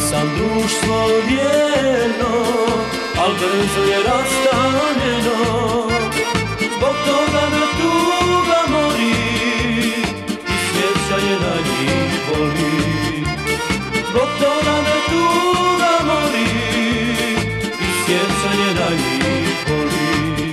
sam društvo vjerno, al brzo je rastanjeno. Zbog toga me tuga mori i sjećanje na njih boli. Zbog toga me tuga mori i sjećanje na njih boli.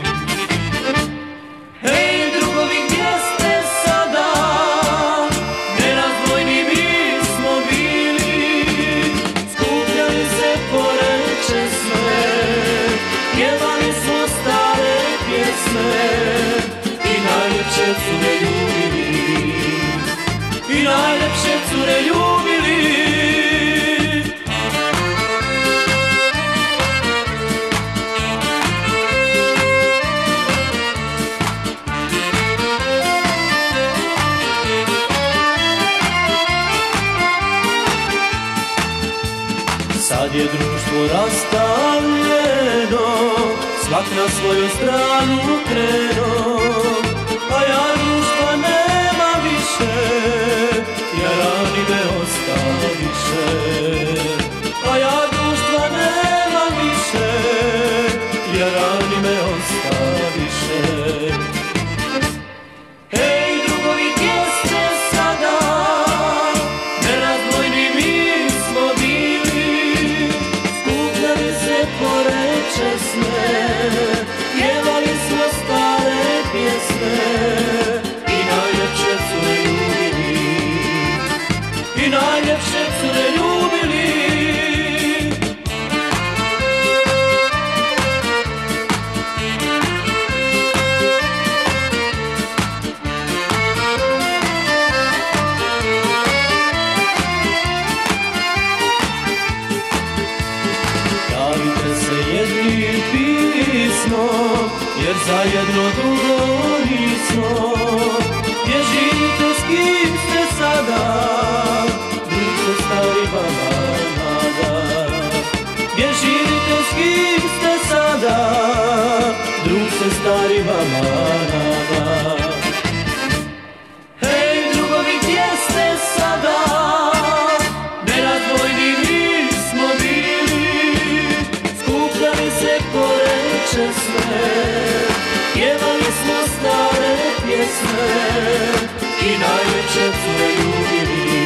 Hej drugovi, gdje ste sada? Nerazdvojni mi smo bili, skupljali se pored česme, pjevali smo stare pjesme i najljepše cure ljubili, i najljepše cure ljubili. Sad je društvo rastavljeno, svak na svoju stranu kreno, a ja društva nema više, jer rani me ostaviše. A ja društva nema više, jer rani me ostaviše. Hej drugovi, gdje ste sada? Nerazdvojni mi smo bili, skupljali se pored česme, pjevali smo stare pjesme i najljepše cure ljubili, i najljepše cure ljubili. Javite se jednim pismom, jer zajedno dugo nismo. Gdje živite, s kim ste sada? Drug se stari vama nada. Gdje živite, s kim ste sada? Drug se stari vama nada. Hej drugovi, gdje ste sada? Nerazdvojni mi smo bili, skupljali se pored česme, pjevali smo stare pjesme i najljepše cure ljubili.